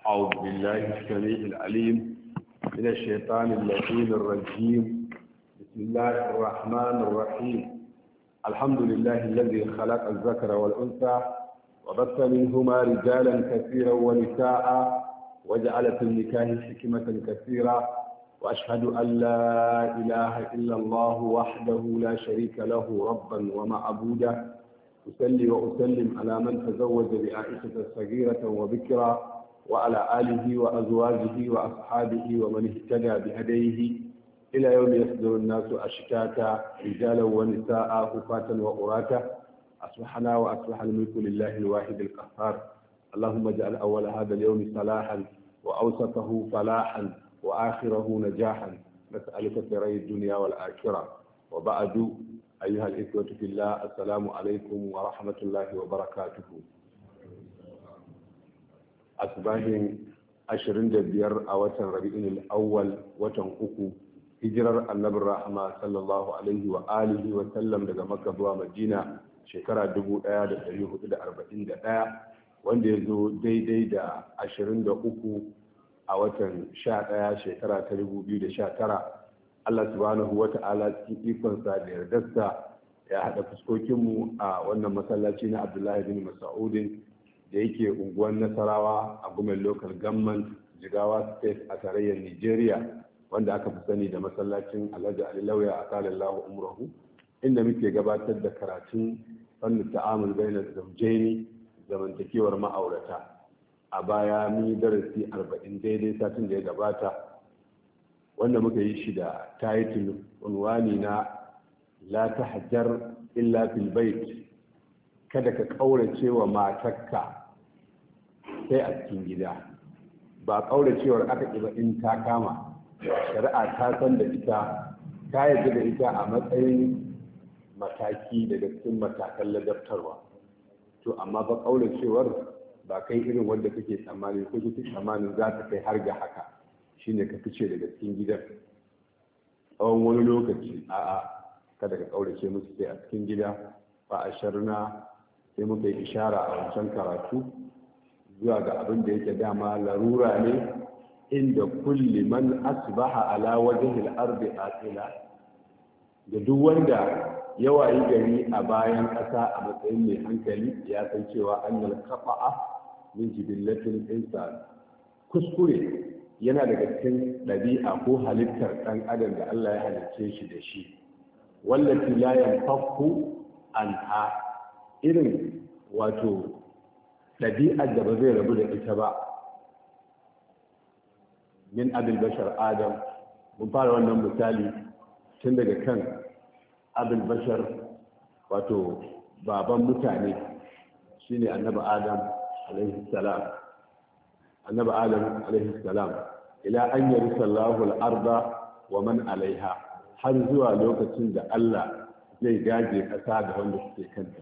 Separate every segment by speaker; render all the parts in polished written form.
Speaker 1: أعوذ بالله السميع العليم من الشيطان اللعين الرجيم. بسم الله الرحمن الرحيم. الحمد لله الذي خلق الذكر والأنثى وبث منهما رجالا كثيرا ونساء وجعل في النكاح حكمة كثيرة، وأشهد أن لا إله إلا الله وحده لا شريك له ربا ومعبودا. أصلي وأسلم على من تزوج بعائشة صغيرة وبكرا، وعلى آله وأزواجه وأصحابه ومن اهتدى بهديه إلى يوم يصدر الناس أشتاتا رجالا ونساء خفاة وعراة. أصبحنا وأصبح الملك لله الواحد القهار. اللهم اجعل أول هذا اليوم صلاحا وأوسطه فلاحا وآخره نجاحا، نسألك خيري الدنيا والآخرة. وبعد، أيها الإخوة في الله، السلام عليكم ورحمة الله وبركاته. أصباحين 25 a watan Rabi'ul Awwal, watan uku, hijirar Annabi Rahma sallallahu alaihi wa alihi wa sallam daga Makka zuwa Madina shekara 1441, wanda ya zo daidai da 23 a watan 11 shekara ta 2019. Allah subhanahu wa ta'ala cikin ikonsa da yardarsa ya haɗa fuskokinmu a wannan masallaci na Abdullahi bin Mas'udin da yake unguwar Nasarawa a Gumen Local Government, Jigawa State a tarayyar Nigeria, wanda aka fi sani da masallacin Alhaji Ali Lauya a kalallahu umrahu, inda muke gabatar da karatun fannin ta'amul bainar zawjaini, zamantakewar ma'aurata. A baya mun yi darasi 40 daidai satin da ya gabata, wanda muka yi shi da title unwani na la tahjar illa fil bait, kada ka kaurace wa matarka sai a cikin gida. ba kauracewar aka ƙi ba in ta kama, shari'a ta san da ita, ta yarda da ita a matsayin mataki daga cikin matakan ladabtarwa. To amma ba kauracewar ba kai irin wanda kake tsammani ko kake tsammanin za ta kai har ga haka, shine ka fice daga cikin gidan tsawon wani lokaci. A'a, kada ka kaurace musu sai a cikin gida. Ba a sharna sai muka yi ishara a wancan karatu zuwa ga abin da yake dama larura ne inda kulli man asbaha ala wajhi al-ardi aqila, da duk wanda ya wayi gari a bayan ƙasa a matsayin mai hankali ya san cewa annal qata'a min jibillatil insan, kuskure yana daga cikin ɗabi'a ko halittar ɗan adam da Allah ya halicce shi da shi, wallati la yanfaku anha, irin wato ɗabi'ar da ba zai rabu da ita ba. Min abil bashar adam, mun fara wannan misali tun daga kan abil bashar, wato baban mutane, shine annabi adam alaihi salam. Annabi adam alaihi salam ila an yarisa Allahu al-arda wa man alaiha, har zuwa lokacin da Allah zai gaje ƙasa da wanda suke kanta.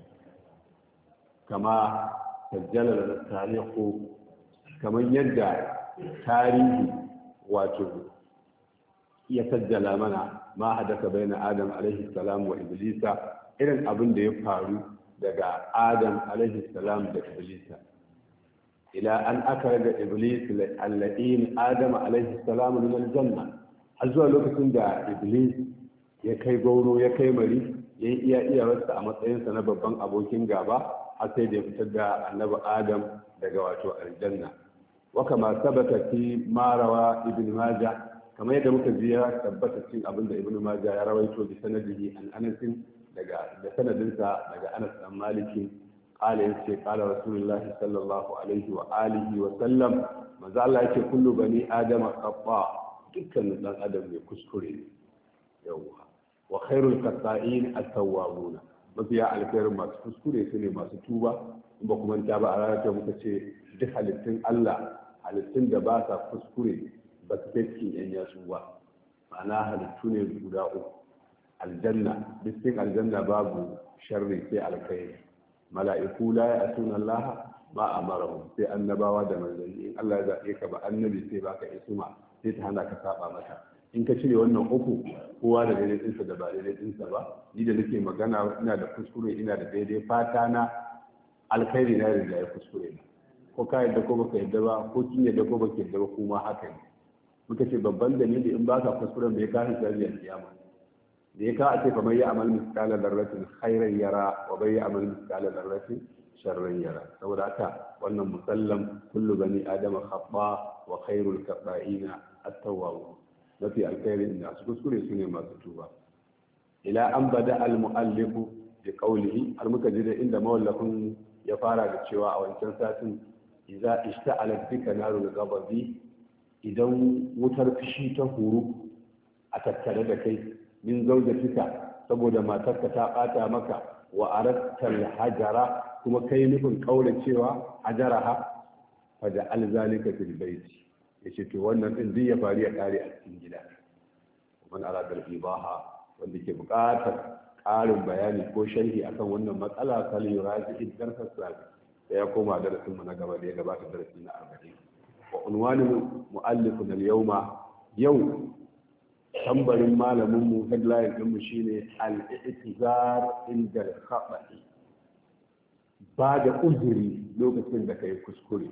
Speaker 1: Kama sajjalar tarihu, kamar yadda tarihi wato ya sajjala mana ma hadaka baina adam alaihi salam wa iblisa, irin abin da ya faru daga adam alaihi salam da iblisa, ila an akhraja iblis alladin adam alaihi salam min aljanna, har zuwa lokacin da iblis ya kai gauro ya kai mari, ya yi iyawarsa a matsayinsa na babban abokin gaba, har sai da ya fitar da annabi adam daga wato aljanna. Wa kama sabata fi marawa ibn majah, kamar yadda muka ji ya tabbata cikin abin da ibn majah ya rawaito bi sanadihi an anas, daga da sanadinsa daga anas dan maliki, qala yace qala rasulullah sallallahu alaihi wa alihi wa sallam, manzo Allah yake kullu bani adam khata, dukkan dan adam ne kuskure ne. Yawwa, wa khairul qata'in at-tawwabuna, mafiya alkhairin masu kuskure su ne masu tuba. in ba kuma ta ba a ranar ta muka ce duk halittun Allah, halittun da ba sa kuskure ba su kai cikin yan yasu ba, ma'ana halittu ne guda uku. Aljanna, cikin aljanna babu sharri sai alkhairi. Mala'iku la ya'tuna Allah ma amarahum, sai annabawa da manzanni. In Allah ya zaɓe ka ba annabi sai baka isma, sai ta hana ka saba mata. In ka cire wannan uku, kowa da daidai ɗinsa da ba daidai ɗinsa ba. Ni da nake magana ina da kuskure, ina da daidai, fata na alkhairi na riga ya kuskure na. ko ka yadda ko baka yadda ba ko kin yadda ko baka yadda ba kuma haka ne. Muka ce babban dalili in baka kuskuren me ka hisabi a kiyama da ya ka a ce kamar ya amal misqala darratin khairan yara wa bai amal misqala darratin sharran yara. Saboda haka wannan musallam kullu bani adama khata wa khairul khata'ina at-tawwab, mafi alkhairin da su kuskure su ne masu tuba. Ila an bada al-mu'allifu bi qawlihi, har muka ji da inda mawallafin ya fara da cewa a wancan satin idza ishta'alat bika narul ghadabi, idan wutar fushi ta huru a tattare da kai min zaujatika saboda matarka ta bata maka wa arattal hajara kuma kai nufin kaura cewa hajaraha fa da alzalika fil baiti, yace to wannan din zai ya faru ya kare a cikin gida. man arada al-ibaha, wanda ke buƙatar ƙarin bayani ko sharhi akan wannan matsala kal yuraji darsa sabi, sai ya koma darasin mu na gaba da ya gabata darasi na 40. wa unwanul muallif al-yawma, yau tambarin malamin mu headline din mu shine al-i'tizar inda al-khata'i, ba da uzuri lokacin da kai kuskure.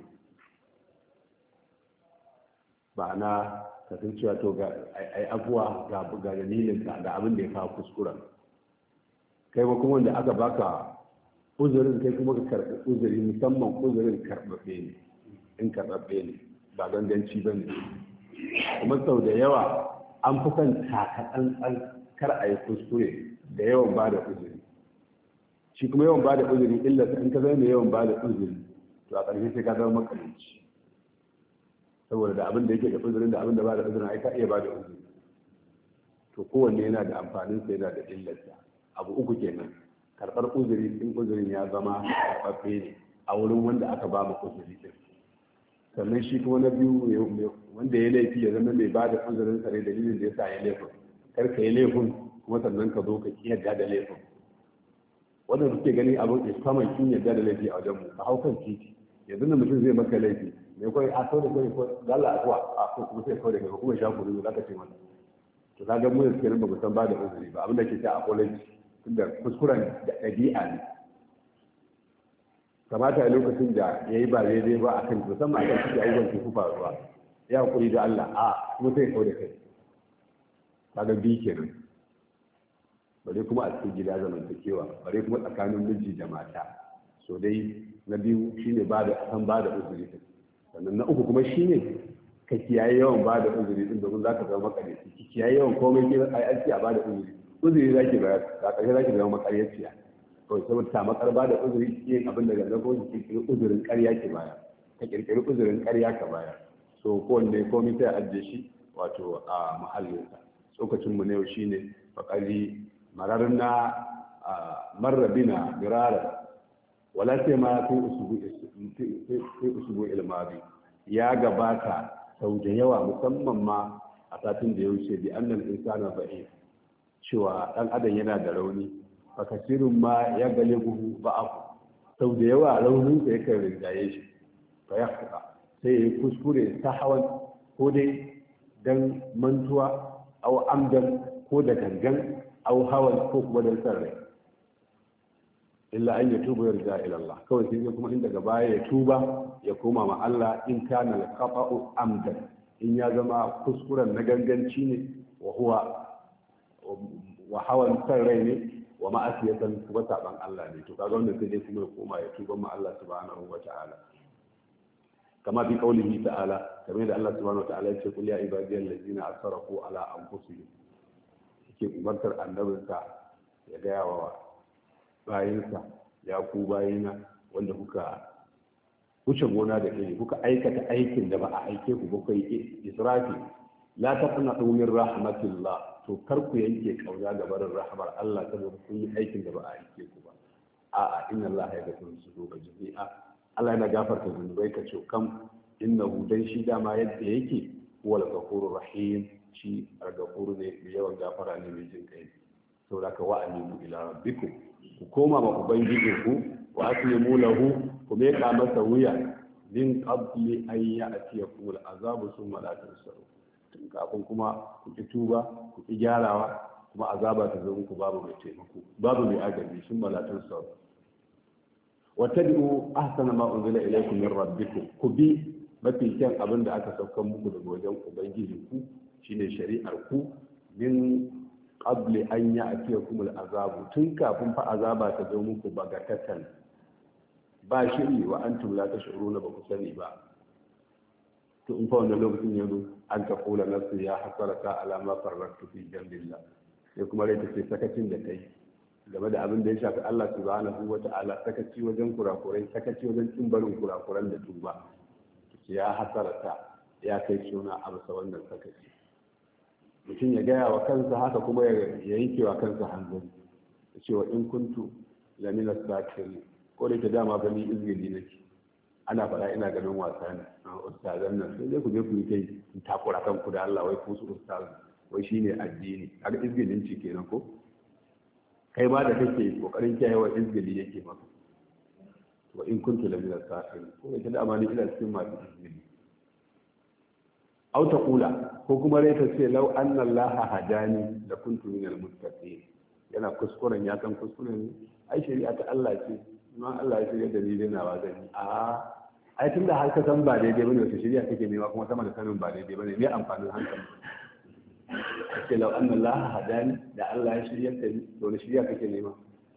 Speaker 1: ba na kasancewa to ga ai abuwa ga dalilin ka da abin da ya kawo kuskuren kai ba, kuma wanda aka baka uzurin kai kuma ka karɓi uzuri, musamman uzurin karɓaɓɓe ne, in karɓaɓɓe ne ba ganganci ba ne. kuma sau da yawa an fi son takatsantsan kar a yi kuskure da yawan ba da uzuri. shi kuma yawan ba da uzuri illa in ka zama yawan ba da uzuri to a ƙarshe sai ka zama makamanci, saboda da abin da yake da uzurin da abin da ba da uzurin ai ka iya ba da uzuri. to kowanne yana da amfanin sa yana da illarsa. abu uku kenan: karɓar uzuri in uzurin ya zama karɓaɓɓe ne a wurin wanda aka ba mu uzuri din. sannan shi kuma na biyu wanda ya laifi ya zama mai ba da uzurin sa ne dalilin da ya sa ya laifin. kar ka yi laifin kuma sannan ka zo ka ki yarda da laifin. wanda suke gani abin iskaman kin yarda da laifi a wajen mu ka hau kan titi yanzu da mutum zai maka laifi mai kawai a sau da kai ko dalla a zuwa a ko kuma sai kawai da kai kuma sha kuru za ka ce masa. to ka ga mu da suke nan ba mu san ba da uzuri ba, abin da ke ta apology tunda kuskuren da ɗabi'a ne. kamata a lokacin da ya yi ba daidai ba a kan musamman a kan cikin abubuwan ke kufa ruwa ya hakuri da Allah a kuma sai kawai da kai. ka ga biyu kenan. bare kuma a cikin gida zamantakewa, bare kuma tsakanin miji da mata. so dai na biyu shine ba da uzuri din. sannan na uku kuma shine ka kiyaye yawan ba da uzuri din, domin za ka zama makaryaci. ki kiyaye yawan komai ke ai aiki a ba da uzuri za ki bayar, a ƙarshe za ki zama makaryaciya. kawai saboda ta makar ba da uzuri yin abin da gangan ko ki kirkiri uzurin ƙarya ki bayar, ka kirkiri uzurin ƙarya ka bayar. so kowanne komai sai ajiye shi wato a muhallinsa. tsokacin mu na yau shine faƙari mararna marrabina birara wala sai ma sai usubu ilmari ya gabata sau da yawa, musamman ma a satin da ya wuce bi annal insana ba'i, cewa dan adam yana da rauni. fa kasirun ma ya gale buhu ba'afu, sau da yawa raunin sa yakan rinjaye shi. fa ya sai ya kuskure ta hawan, ko dai dan mantuwa au amdan, ko da gangan au hawan, ko kuma dan san rai. illa an ya tuba yarda ila Allah, kawai sai kuma in daga baya ya tuba ya koma ma Allah. in kana al-qata'u amdan, in ya zama kuskuren na ganganci ne, wa hawan san rai ne, wa ma'asiyatan kuma saban Allah ne. to kaga wannan sai dai kuma ya koma ya tuba ma Allah subhanahu wa ta'ala. kama bi qaulihi ta'ala, kamar da Allah subhanahu wa ta'ala ya ce qul ya ibadiyal ladina asrafu ala anfusihim, yake umartar annabinsa ya gaya wa bayinsa, ya ku bayina wanda kuka wuce gona da iri, kuka aikata aikin da ba a aike ku ba, kai israfi. la taqnatu min rahmatillah, to kar ku yanke kauna ga barin rahmar Allah saboda kun yi aikin da ba a aike ku ba. a'a inna Allah ya gafiru dhunuba jami'a, Allah yana gafarta zunubai ka ce kam, innahu dan shi dama yadda yake huwal ghafurur rahim, shi al-ghafur ne mai yawan gafara ne mai jin kai. saboda ka wa'anibu ila rabbikum, ku koma ma ubangijinku, wa aslimu lahu, ku meka masa wuya, min qabli an ya'tiyakum al-azabu thumma la tansaru, tun kafin kuma ku ki tuba, ku ki gyarawa, kuma azaba ta zo muku babu mai taimako, babu mai agaji, thumma la tansaru. wa tabi'u ahsana ma unzila ilaykum min rabbikum ku bi mafi kyan abin da aka saukan muku daga wajen ubangiji ku shine shari'ar ku min qabli an ya'tiyakum al'azabu tun kafin fa azaba ta zo muku bagatatan ba shiri wa antum la tash'uruna ba ku sani ba to in fa wannan lokacin ya zo an ta kula nafsu ya hasarata ala ma farraktu fi jambillah sai kuma rai ta ce sakacin da kai game da abin da ya shafi Allah subhanahu wa ta'ala sakaci wajen kurakurai sakaci wajen cimbarin kurakuran da tuba ya hasarata ya kai suna a bisa wannan sakaci mutum ya gaya wa kansa haka kuma ya yanke wa kansa hanzari da cewa in kuntu lamina sakiri ko da ke dama gani izgili nake ana faɗa ina ganin wasa ne a ustazan nan sai dai ku je ku yi kai takura kanku da Allah wai ku su ustaz wai shine addini har izgilin ci kenan ko kai ma da kake kokarin kiyayewa izgili yake maka wa in kuntu la min as-safirin ko da da amani ila cikin masu izgili aw taqula ko kuma rai ta ce law anna allaha hadani la kuntu min al-muttaqin yana kuskuren ya san kuskuren ai shari'a ta Allah ce ma Allah ya shirya da ni dai nawa zan yi ai tunda har ka san ba daidai bane wata shari'a kake nema kuma sama da sanin ba daidai bane me amfanin hankali ce lau an Allah hadani da Allah ya shirya ka ni to ne shirya kake nema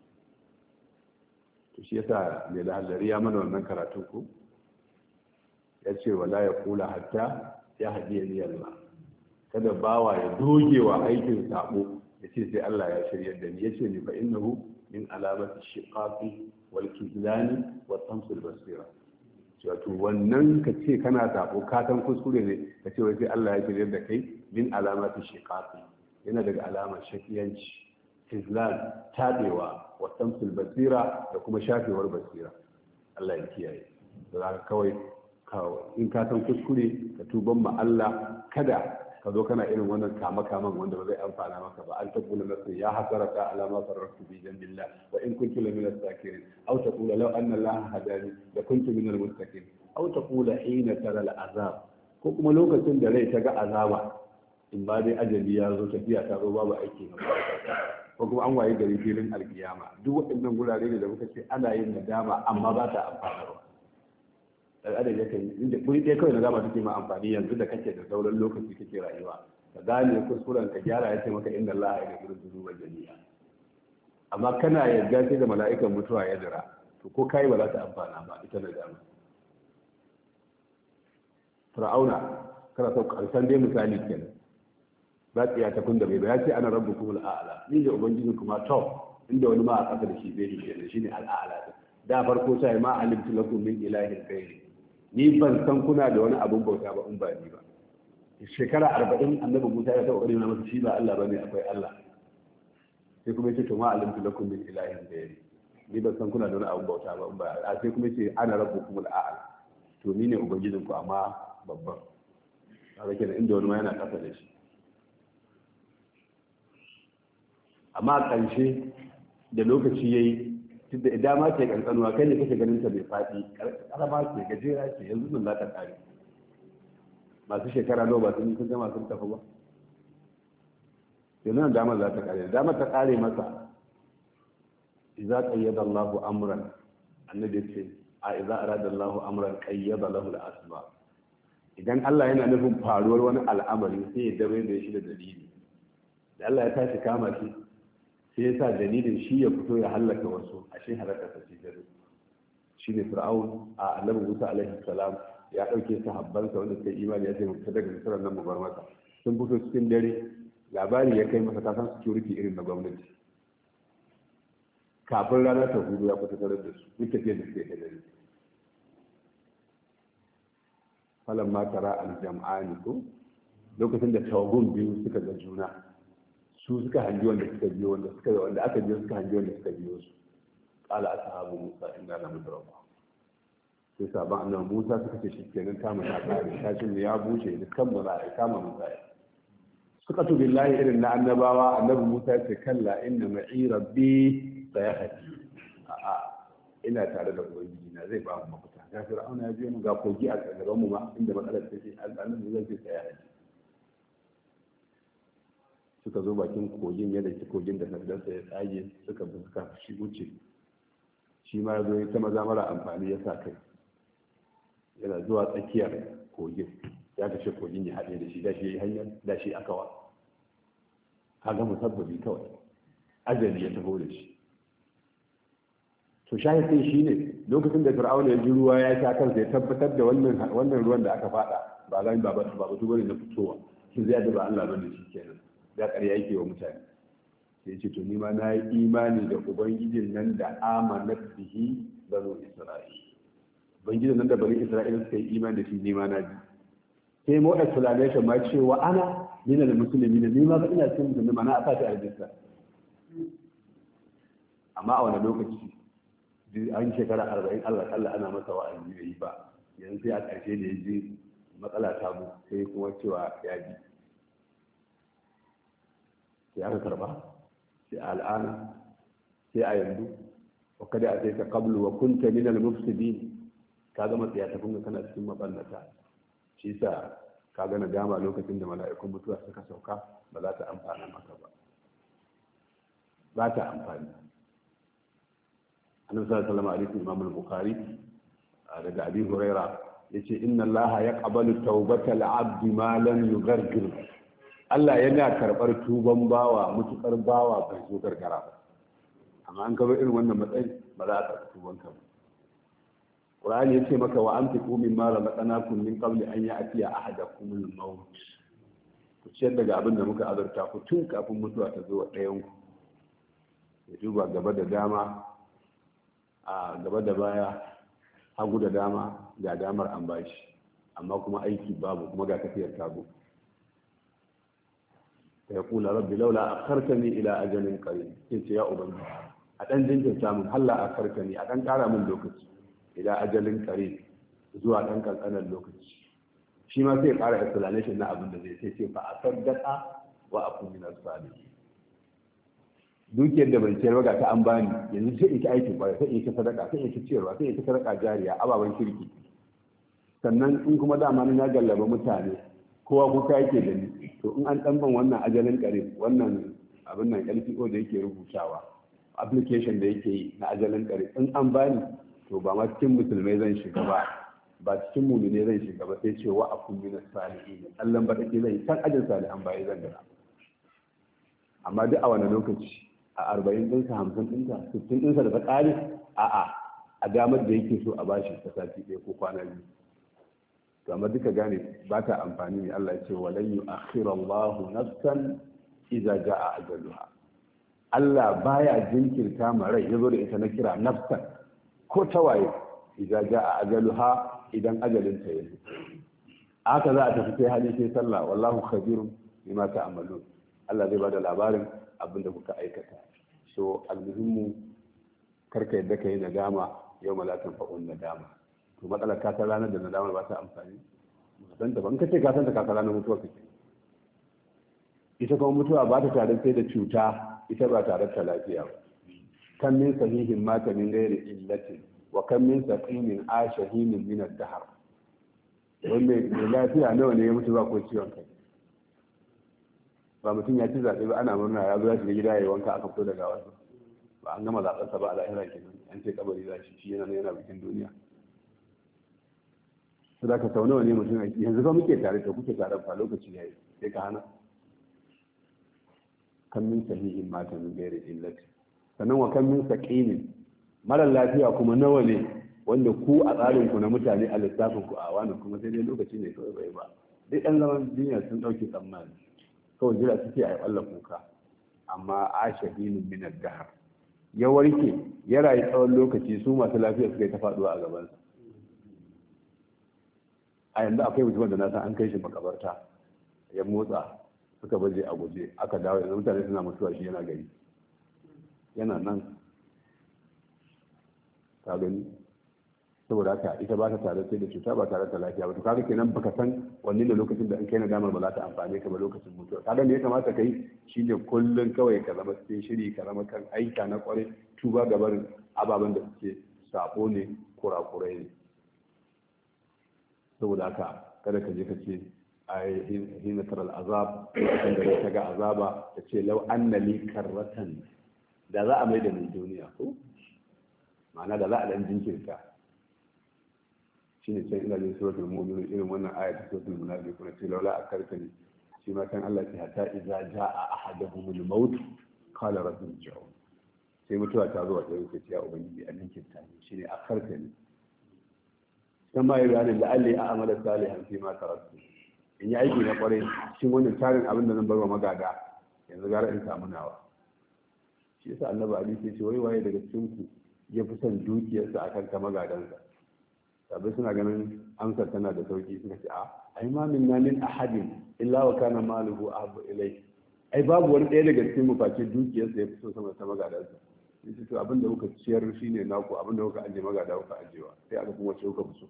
Speaker 1: to shi yasa mai lahallari ya mana wannan karatu ko ya ce wala ya kula hatta ya hadiya ni Allah kada bawa ya dogewa aikin sabo ya ce sai Allah ya shirya da ni yace ni fa innahu min alamati shiqaqi wal kizlani wa tamsil basira wato wannan ka ce kana sabo ka san kuskure ne ka ce wai sai Allah ya shirya da kai min alamati shiqaqi yana daga alamar shakiyanci izlal tabewa wa tamsil basira da kuma shafewar basira Allah ya kiyaye da zaka kawai in ka san kuskure ka tuban ma Allah kada ka zo kana irin wannan kama-kaman wanda ba zai amfana maka ba an tabbula nasu ya hasarata alama farartu bi jambillah wa in kuntu la min as-sakirin aw taqula law anna Allah hadani la kuntu min al-muttaqin aw taqula hina tara al-azab ko kuma lokacin da rai ta ga azaba in ba dai ajali ya zo tafiya ta zo babu aiki ko kuma an waye gari filin alkiyama duk waɗannan gurare ne da muka ce ana yin nadama amma ba ta amfanarwa al'adar ya kai inda kuri ɗaya kawai nadama take ma amfani yanzu da kake da sauran lokaci kake rayuwa ka gane kuskuren ka gyara ya ce maka inna Allah ya gafiru dhunuba jami'a amma kana yarda sai da mala'ikan mutuwa ya dira to ko kai ba za ta amfana ba ita nadama fir'auna kana sau karshen dai misali kenan za ta iya tafin da bai ya ce ana rabbukum al'ala ni da ubangijin kuma to inda wani ma a ƙasa da shi zai shi shine al'ala da farko sai ma alimtu lakum min ilahin ghairi ni ban san kuna da wani abun bauta ba in ba ni ba shekara 40 annabi Musa ya taɓa ƙarfi masa shi ba Allah bane akwai Allah sai kuma yace to ma alimtu lakum min ilahin ghairi ni ban san kuna da wani abun bauta ba in ba Allah sai kuma yace ana rabbukum al'ala to ni ne ubangijin ku amma babban kaga kenan inda wani ma yana ƙasa da shi amma a ƙarshe da lokaci yayi da dama ce kankanuwa kai ne kake ganin ta mai faɗi karama ce gajera ce yanzu nan za ta kare masu shekara nawa ba sun yi sun gama sun tafi ba yanzu nan damar za ta kare damar ta kare masa idza qayyada Allahu amran annabi ce a idza arada Allahu amran qayyada lahu al-asbab idan Allah yana nufin faruwar wani al'amari sai ya dabe da shi da dalili da Allah ya tashi kama shi sai ya sa dalilin shi ya fito ya hallaka wasu ashe halaka ta ce dare shi ne fir'aun a annabi Musa alaihi salam ya dauke sahabbansa wanda suka imani ya ce mu ta daga misalan nan mu bar masa sun fito cikin dare labari ya kai masa kasan security irin na gwamnati kafin rana ta hudu ya fita tare da su duk tafiyar da suke da dare falan ma tara al-jam'ani ko lokacin da tawagun biyu suka ga juna su suka hanji wanda suka biyo wanda aka biyo suka hanji wanda suka biyo su qala ashabu musa inna la mudraba sai saban annabi Musa suka ce shikenan kama ta kare shashin ya bushe da kan mu za a kama Musa suka to billahi irin na annabawa annabi Musa ya ce kalla inna ma'i rabbi sayahdi a ina tare da ubangiji na zai ba mu mafita ga fir'auna ya biyo mu ga kogi a gaban mu ma inda matsalar take annabi zai ce sayahdi suka zo bakin kogin yadda ke kogin da sandarsa ya tsage suka fuska shi wuce shi ma zo ta maza mara amfani ya sa kai yana zuwa tsakiyar kogin ya kashe kogin ya haɗe da shi da shi ya yi hanyar da shi aka wa kaga musabbabi kawai ajali ya taho da shi to shahidin shi ne lokacin da fir'auna ya ji ruwa ya sha kansa ya tabbatar da wannan ruwan da aka fada ba zan ba batu bane na fitowa shi zai da ba Allah bane shi kenan ya ƙarya yake wa mutane sai ce to ni ma na yi imani da ubangijin nan da amanat bihi banu isra'il ubangijin nan da banu isra'il suka yi imani da shi ni ma na ji sai mu explanation ma cewa ana min al-muslimin ni ma ina cikin musulmi ma na aka ta aljinsa amma a wani lokaci an shekara 40 Allah ana masa wa'azi bai yi ba yanzu sai a ƙarshe da ya ji matsala ta mu sai kuma cewa ya ji sai aka karba sai a al'ana sai a yanzu wa kada a sai ka qablu wa kunta min al-mufsidin ka gama tsaya ta kunga kana cikin mabannata shi sa ka ga nadama lokacin da mala'ikun mutuwa suka sauka ba za ta amfana maka ba ta amfani annabi sallallahu alaihi wasallam imam al-bukhari daga abi huraira yace inna allaha yaqbalu tawbatal abdi ma lam yughargir Allah yana karbar tuban bawa mutukar bawa bai zo gargara ba amma an kaba irin wannan matsayi ba za a karɓi tuban ka ba Qur'ani yace maka wa anfiqu mimma razaqnakum min qabli an ya'tiya ahadakum al-maut ku ciyar daga abin da muka azurta ku tun kafin mutuwa ta zo wa ɗayan ku ya duba gaba da dama a gaba da baya hagu da dama ga damar an bashi amma kuma aiki babu kuma ga tafiyar tabo ya kula rabbi laula akhartani ila ajalin qarib yace ya ubangiji a dan jinkirta mun halla akhartani a dan kara mun lokaci ila ajalin qarib zuwa dan kankanan lokaci shi ma sai kara explanation na abin da zai ce fa asaddaqa wa akun min as-salihin dukiyar da ban ciyar ba ta an bani yanzu sai ita aikin kwaya sai ita sadaka sai ita ciyarwa sai ita sadaka jariya ababen kirki sannan in kuma dama na gallaba mutane kowa kuka yake da ni to in an ɗanban wannan ajalin ƙarib wannan abin nan LPO da yake rubutawa application da yake yi na ajalin ƙarib in an bani to ba ma cikin musulmai zan shiga ba cikin mumine zan shiga ba sai ce wa akun min salihin Allah ba take zan san ajin salihan bai zan gara amma duk a wani lokaci a 40 ɗinsa 50 ɗinsa 60 ɗinsa da ta ƙare a damar da yake so a bashi ta sati ɗaya ko kwana biyu to amma duka gane ba ta amfani ne Allah ya ce walan yu'akhiru Allahu nafsan idza jaa ajaluha Allah baya jinkirta ma rai yazo da ita na kira nafsan ko tawaye idza jaa ajaluha idan ajalin ta yazo haka za a tafi sai hali sai sallah wallahu khabirun bima ta'malun Allah zai bada labarin abin da kuka aikata so almuhimmu karka yadda ka yi nadama yau malakan fa'un nadama to matsalar ka san ranar da nadama ba ta amfani dan da ban ka ce ka san ta ka ranar mutuwa kake ita kuma mutuwa ba ta tare sai da cuta ita ba tare da lafiya ba kan min sahihin mata min ghairi illatin wa kan min saqimin ashahin min ad-dahr wanda lafiya nawa ne ya mutu ba ko ciwon kai ba mutum ya ci zaɓe ba ana murna ya zo ya shiga gida ya yi wanka aka fito daga wasu ba an gama zaɓensa ba a lahira kenan an ce kabari za shi yana bikin duniya su da ka sau nawa ne mutum aiki yanzu ba muke tare da kuke tare fa lokaci ya yi sai ka hana kan min sahihin mata min gairi illati sannan wa kan min saqimin mara lafiya kuma nawa ne wanda ku a tsarin ku na mutane a lissafin ku a wani kuma sai dai lokaci ne kawai bai ba duk ɗan zaman duniya sun ɗauke tsammani kawai jira suke a yi ƙwallon kuka amma a shahinin minar dahar ya warke ya rayu tsawon lokaci su masu lafiya suka yi ta faɗuwa a gabansa a yanzu akwai mutumin da na san an kai shi makabarta ya motsa suka baje a guje aka dawo yanzu mutane suna mutuwa shi yana gari yana nan ka gani saboda haka ita ba ta tare sai da cuta ba tare da lafiya ba to kaga kenan baka san wanne ne lokacin da in kai nadamar ba za ta amfane ka ba lokacin mutuwa kaga me ya kamata kai shine kullun kawai ka zama cikin shiri ka zama kan aika na kware tuba gabarin ababen da suke sabo ne kurakurai ne saboda haka kada ka je ka ce ai hina tara azab lokacin da ka ga azaba ka ce law anna li karratan da za a mai da ni duniya ko ma'ana da za a dan jinkirta shine sai ina jin suratul mu'minun irin wannan ayat suratul munafiqun ce laula akartani shi ma kan Allah ya hatta idza jaa ahaduhumul maut qala rabbi irji'un sai mutuwa ta zo da yake ya ubangiji a jinkirta ne shine akartani dan ma yi bayanin la'alli a'mala salihan fi ma taraktu in yi aiki na kwarai cikin wannan tarin abin da zan bar wa magada yanzu gara in samu nawa shi yasa annabi ali ke ce wai waye daga cikin ku ya fi son dukiyarsa akan ta magadansa sabai suna ganin amsar tana da sauki suka ce ai ma min min ahadin illa wa kana maluhu ahabbu ilai ai babu wani ɗaya daga cikin mu face dukiyarsa ya fi so sama ta magadansa yace to abin da kuka ciyar shine naku abin da kuka aje magada kuka ajewa sai aka kuma ce kuka fi so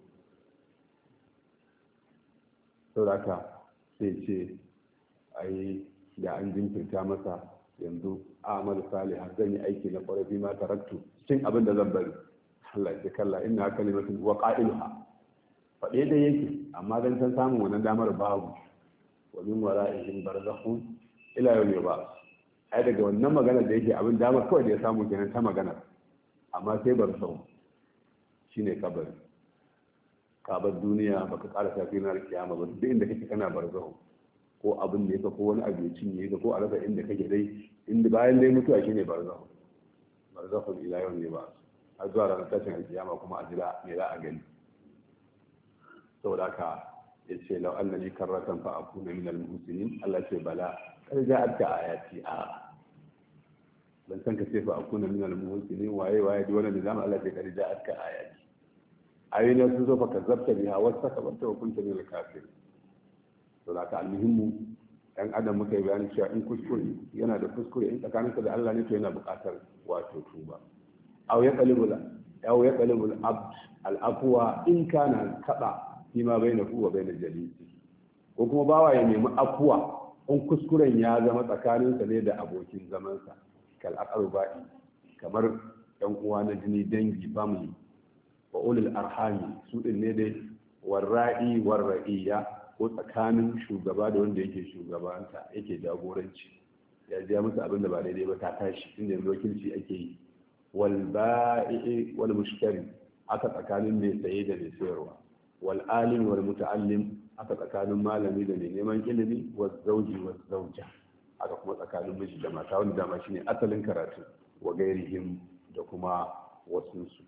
Speaker 1: sauraka sai ce ai da an jinkirta masa yanzu amal salihah zan yi aiki na ƙwarfi ma taraktu cikin abin da zan bari Allah ya kalla inna kalimatun wa qa'iluha faɗe da yake amma dan san samun wannan damar babu wa min wara'ihim barzakhun ila yawm yub'ath ai daga wannan magana da yake abin damar kawai da ya samu kenan ta magana amma sai barzakh shine kabari kabar duniya baka ƙara tafi na kiyama ba duk inda kake kana barzahu ko abin da yake ko wani abu ya cinye ka ko a rasa inda kake dai inda bayan dai mutuwa shine barzahu ila yau ne ba a zuwa ranar tashin alkiyama kuma a jira me za a gani saboda haka ya ce lau an nali karratan fa akuna min al-muslimin Allah ce bala kar ja'atka ayati ban san ka ce fa akuna min al-muslimin waye duk wannan da zamu Allah ce kar ja'atka ayati ayyana sun zo baka zabta biha wasu ka banta hukunta ne kafir to da ka almuhimmu dan adam muka yi bayani cewa in kuskure yana da kuskure in tsakaninka da Allah ne to yana buƙatar wato tuba aw ya qalibul abd al-aqwa in kana kada fima bainahu wa bainal jalisi ko kuma bawa ya nemi afwa in kuskuren ya zama tsakaninsa ne da abokin zamansa kal aqrba'i kamar yan uwa na jini dangi family wa ulul arhami su din ne dai warra'i warra'iya ko tsakanin shugaba da wanda yake shugabanta yake jagoranci ya ji musu abin da ba daidai ba ta tashi inda yanzu wakilci ake yi wal ba'i wal mushtari aka tsakanin mai saye da mai sayarwa wal alim wal muta'allim aka tsakanin malami da mai neman ilimi wa zauji wa zauja aka kuma tsakanin miji da mata wanda dama shine asalin karatu wa gairihim da kuma wasunsu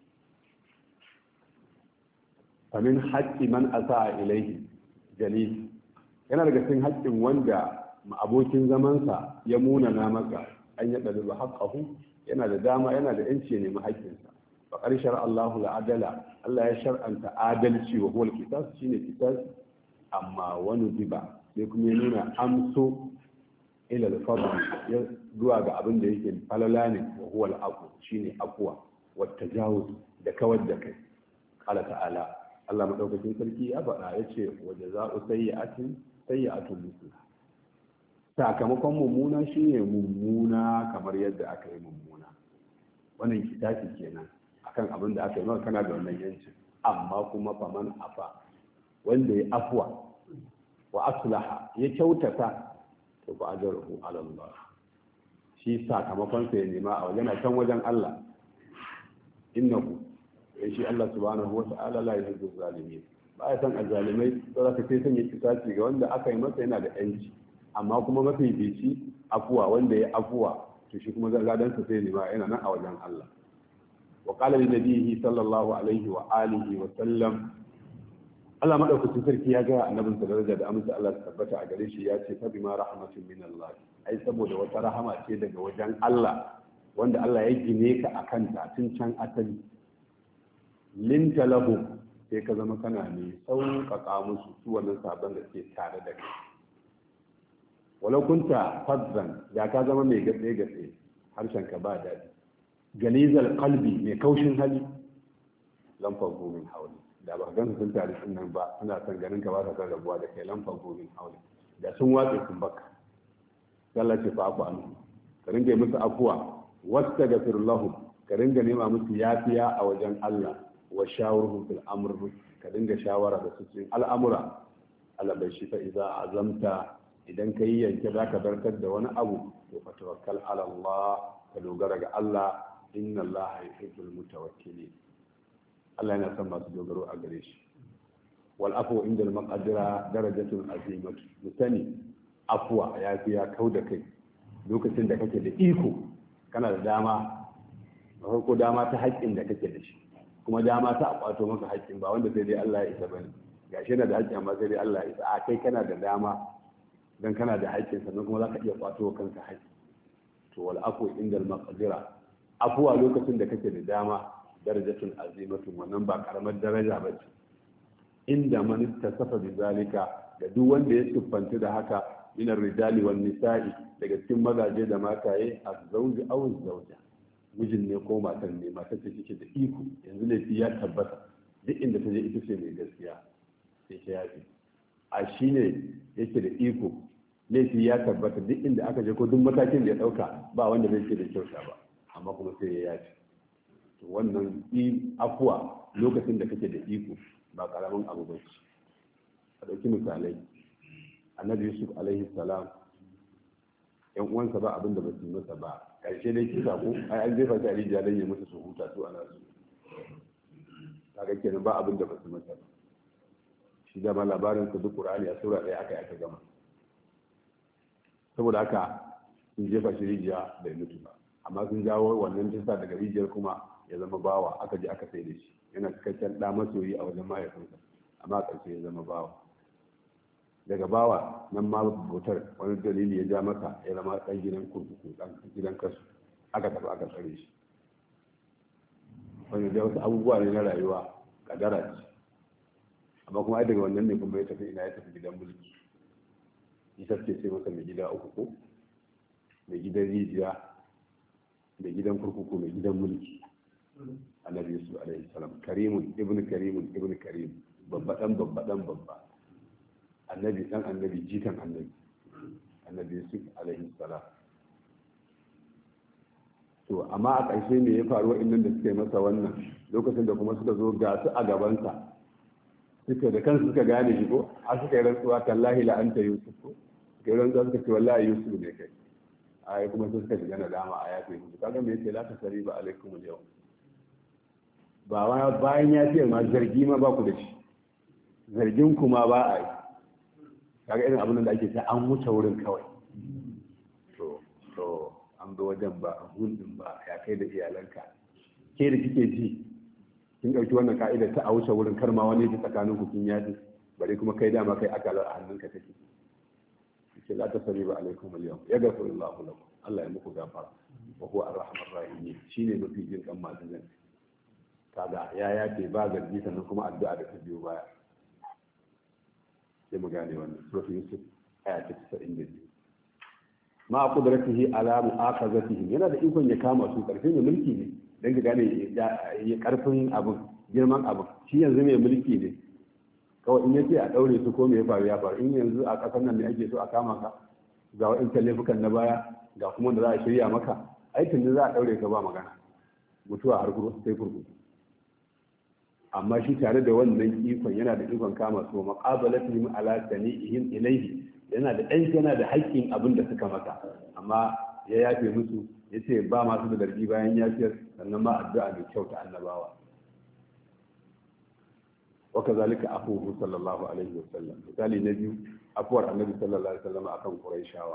Speaker 1: famin haƙƙi man asa ilaihi jalil yana daga cikin haƙƙin wanda abokin zamansa ya munana masa an ya ɗaliba haƙƙahu yana da dama yana da yanci ya nemi haƙƙinsa fa ƙarshar Allahu adala Allah ya shar'anta adalci wa huwal qisas shine qisas amma wani diba sai kuma ya nuna amso ila al-fadl ya zuwa ga abin da yake falala ne wa huwal aqu shine aqwa wa tajawuz da kawar da kai qala ta'ala Allah madaukakin sarki ya faɗa ya ce wa jaza'u sayyi'atun misla sakamakon mummuna shine mummuna kamar yadda aka yi mummuna wannan kitabi kenan akan abin da aka yi maka kana da wannan yancin amma kuma faman afa wanda ya afwa wa aslaha ya kyautata to fa ajruhu ala Allah shi sakamakon sa ya nema a wajen can wajen Allah innahu shi Allah subhanahu wa ta'ala la yuhibbu zalimin ba ya san azalimai sai ka sai sanya kisaci ga wanda aka yi masa yana da yanci amma kuma mafi bici afuwa wanda ya afuwa to shi kuma gadan sa sai ne ba yana nan a wajen Allah wa qala li nabiyhi sallallahu alaihi wa alihi wa sallam Allah madaukakin sarki ya ga annabin sa daraja da amince Allah ta tabbata a gare shi ya ce fa bima rahmatin min Allah ai saboda wata rahama ce daga wajen Allah wanda Allah ya gine ka akan ta tun can asali linta lahu sai ka zama kana ne sauƙaƙa musu su wannan sabon da ke tare da kai walau kunta fazzan da ka zama mai gatse harshen ka ba daɗi galizal qalbi mai kaushin hali lamfan min hauli da ba gansu sun tare sun nan ba suna son ganin ka ba ka san rabuwa da kai lamfan min hauli da sun watse sun baka Allah ce fa aku anhu ka ringa musu afuwa wastaghfir lahum ka ringa nema musu yafiya a wajen Allah wa shawurhum fil amr ka dinga shawara da su cikin al'amura Allah bai shi fa idza azamta idan kai yanke zaka barkar da wani abu to fa tawakkal ala Allah ka dogara ga Allah inna Allah yuhibbul mutawakkilin. Allah yana son masu dogaro a gare shi. wal afwa inda al maqdira darajatun azimatu. Mutane afwa ya fi ya kauda kai lokacin da kake da iko, kana da dama, ko dama ta haƙƙin da kake da shi, kuma dama ta akwato maka haƙƙin, ba wanda sai dai Allah ya isa bane. Gashi yana da haƙƙi amma sai dai Allah ya isa. A kai kana da dama dan kana da haƙƙin, sannan kuma zaka iya kwato kanka haƙƙi. To wal afwa inda al maqdira, afwa lokacin da kake da dama darajatun azimatun, wannan ba karamar daraja ba ce. Inda man ittasafa bi zalika, da duk wanda ya siffanta da haka, min ar-rijali wan nisa'i, daga cikin mazaje da mataye, az-zawj aw az-zawja, mijin ne ko matan ne, matar ce take da iko, yanzu ne ya tabbata duk inda ta je ita ce mai gaskiya sai ta yafi. A shine yake da iko, laifi ya tabbata duk inda aka je ko duk matakin da ya dauka ba wanda zai ce da kyauta ba, amma kuma sai ya yafi. To wannan afuwa lokacin da kake da iko ba karamin abu ba ce. A ɗauki misalai, annabi Yusuf alaihi salam, yan uwansa ba abin da ba su yi masa ba, ƙarshe dai kisa ko ai an jefa shi a rijiya don ya mutu su huta su ana su, kaga kenan ba abin da ba su masa ba. Shi dama labarin sa duk Qur'ani a sura ɗaya aka gama. Saboda haka sun jefa shi rijiya bai mutu ba, amma sun jawo wannan kisa daga rijiyar kuma ya zama bawa, aka je aka sai da shi, yana cikakken ɗa masoyi a wajen mahaifinsa, amma a ƙarshe ya zama bawa. Daga bawa nan ma bautar wani dalili ya ja masa ya zama ɗan gidan kurkuku, ɗan gidan kasu, aka tafi aka tsare shi. Wani da wasu abubuwa ne na rayuwa, kadara ce, amma kuma ai daga wannan ne kuma ya tafi ina, ya tafi gidan mulki. Isa ce sai masa mai gida uku ko, mai gidan rijiya, mai gidan kurkuku, mai gidan mulki. Annabi Yusuf alaihi salam, karimun ibn karim, babba dan babba, annabi dan annabi, jikan annabi, annabi Yusuf alaihi salam. To amma a ƙarshe me ya faru wa'annan da suka yi masa wannan, lokacin da kuma suka zo ga su a gabansa, suka da kansu suka gane shi ko, a suka yi rantsuwa tallahi la anta Yusuf ko, suka yi rantsuwa suka ce wallahi Yusuf ne kai. Ai kuma sai suka shiga nadama a yafe musu. Kaga me yace la tasriba alaikum al-yawm, ba bayan ya ce ma zargi ma ba ku da shi, zargin kuma ba a yi. Kaga irin abin da ake ta an wuce wurin kawai. To an ga wajen ba, a hulɗin ba, ya kai da iyalanka, ke da kike ji kin ɗauki wannan ka'ida ta a wuce wurin, kar ma wani ji tsakanin ku kin yaji, bare kuma kai dama kai akalar a hannunka take. ce la tasriba alaikum al-yawm yaghfirullahu lakum, Allah ya muku gafara, wa huwa ar-rahmanur rahim, shine mafi jin kan masu jin. Kaga ya yace ba garbi, sannan kuma addu'a da ta biyo baya. Sai mu gane wannan suratul Yusuf aya ta 92. Ma qudratihi ala mu'akhazatihim, yana da ikon ya kama su, karfin da mulki ne, dan ka gane ya karfin abin, girman abin. Shi yanzu mai mulki ne, kawai in yace a daure su ko me ya faru ya faru. In yanzu a kasar nan ne ake so a kama ka, ga wa'in laifukan na baya, ga kuma da za a shirya maka, aikin da za a daure ka ba magana, mutuwa har sai kurkuku. Amma shi tare da wannan ikon yana da ikon kama su, maqabalatihim ala sani'ihim ilayhi, yana da haƙƙin abin da suka masa, amma ya yafe musu, yace ba masu da darbi bayan yafiyar, sannan ma addu'a mai kyau ta annabawa. Wa kazalika afuhu sallallahu alaihi wa sallam, misali na biyu afuwar annabi sallallahu alaihi wa sallam akan quraishawa.